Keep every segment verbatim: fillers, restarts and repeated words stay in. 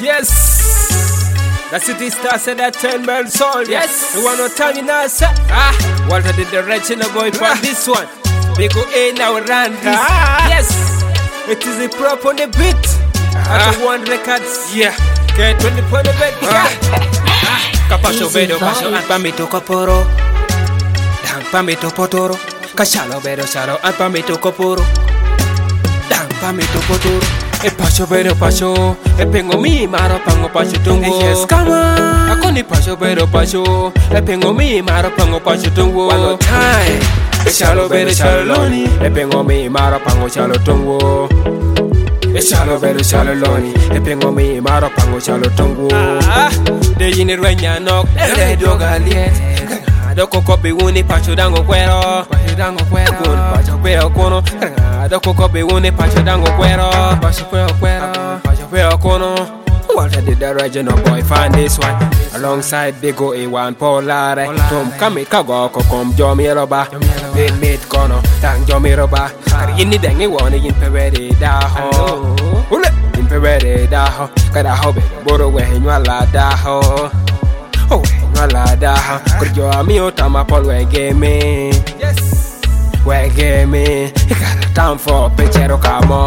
Yes, the City Stars said that ten bell soul. Yes, the one who tell you now, sir. Ah, Walter did the original boy for ah. This one. Big A now run this. Ah. Yes, it is the prop on the beat. Ah. At one records. Yeah, get twenty point of bed. Ah. Ah. Kapasho bedo pasho at pamito koporo. Dang pamito potoro. Kashalo bedo shalo at pamito koporo. Dang pamito potoro. E pasho bedo pasho. E pengo mi maro pango pasho tungo. Yes, come on. Ako ni pasho bedo pasho. E pengo mi maro pango pasho tungo. One more time. E shalo bedo shalo loni. E pengo mi maro pango shalo tungo. E shalo bedo shalo loni. E pengo mi maro pango shalo tungo. Ah, de yini rwenya nok. De doga liet. Doko kopi wuni pacho dango kwero. Pacho dango kwero. Kun pacho kwero kono. Doko kopi wuni pacho dango kwero. Pacho kwero kwero. Pacho kwero kono. Walter did the original boy find this one. Alongside Bigo A one Polare. Tom kamit kago kokom jomi roba. Bin mit kono. Tang jomi roba. Kari ini dengi woni yin pewere daho. Ule yin pewere daho. Kada hobe boro wehe nyala daho. Oh, wala daha kurjo amio tama pol we game. Yes, we game. Ikara time for pechero kamo.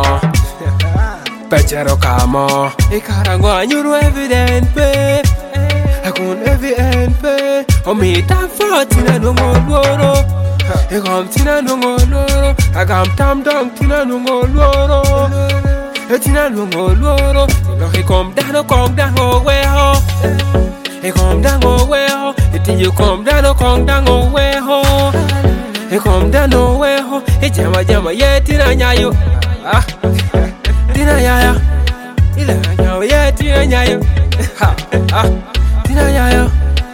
Pechero kamo. Ikara ngo anyuru evident pe. Akun evident pe. Omi time for tina nungo loro. Igam tina nungo loro. Agam tam dong tina nungo loro. Tina nungo loro. Lohi kom dano kom dano weho. He come down away ho, it you come down, come down away ho. He come down away ho, he jama jama yeah tina nyayo. Ah, tina yaya, ila nyayo yeah tina nyayo. Ha, ah, tina nyayo.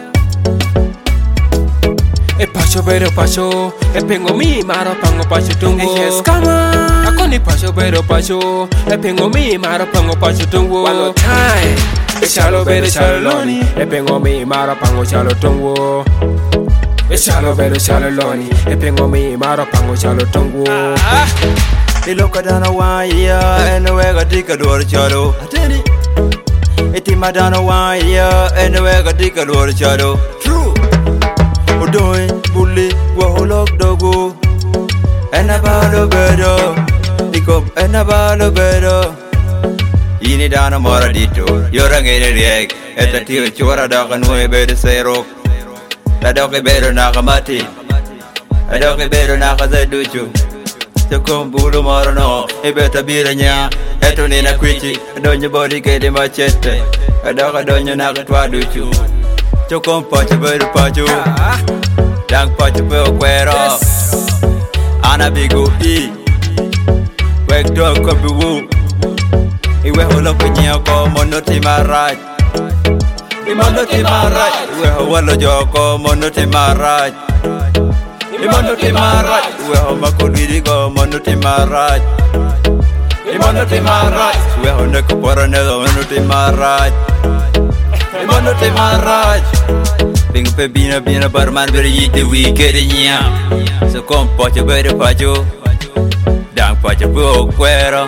E pacho bedo pacho, e pengo mi maro pango pacho tungo. Yes, come on. Ako ni pacho bedo pacho, e pengo mi maro pango pacho tungo. One more time. E shalo bedo shalo loni. E pengo mi maro pango shalo tungo. E shalo bedo shalo loni. E pengo mi maro pango shalo tungo. Ah. E loka dana waya, e no wega dika duor chalo. Ateni. E tima dana waya, e no wega dika duor chalo. True. Odoy, bully, waholok dogo. Enabalo bedo. Ikob enabalo bedo. Ini dana mora dito, yora ngene riek. Eta tio chora daka nwe bedo serok. Dadoke bedo nakamati. Dadoke bedo nakazaduchu. Chokom bulu mora no, ebeta biranya. Eto nina kwichi, donyo body kede machete. Dadoka donyo nakatwaduchu. Chokom pacho bedo pacho. Dang pacho bedo kwero. Ana bigo i. Wek do kobi wu. Iwe holo kwenye ko monoti maraj. Imonoti maraj. Iwe holo joko monoti maraj. Imonoti maraj. Iwe homa kulidi ko monoti maraj. Imonoti maraj. Iwe hone kupora nedo monoti maraj. Imonoti maraj. Bingo pe bina bina barman beri yite wikede nyam. So kom pocho beri pacho. Dang pacho po kwero.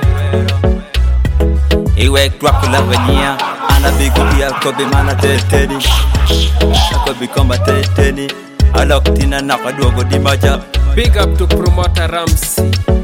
Iwe kwa kula vania. Ana bigu ya kobe mana teteni. Kobe komba teteni. Alok tina nakadogo di maja. Big up to promoter Ramsey.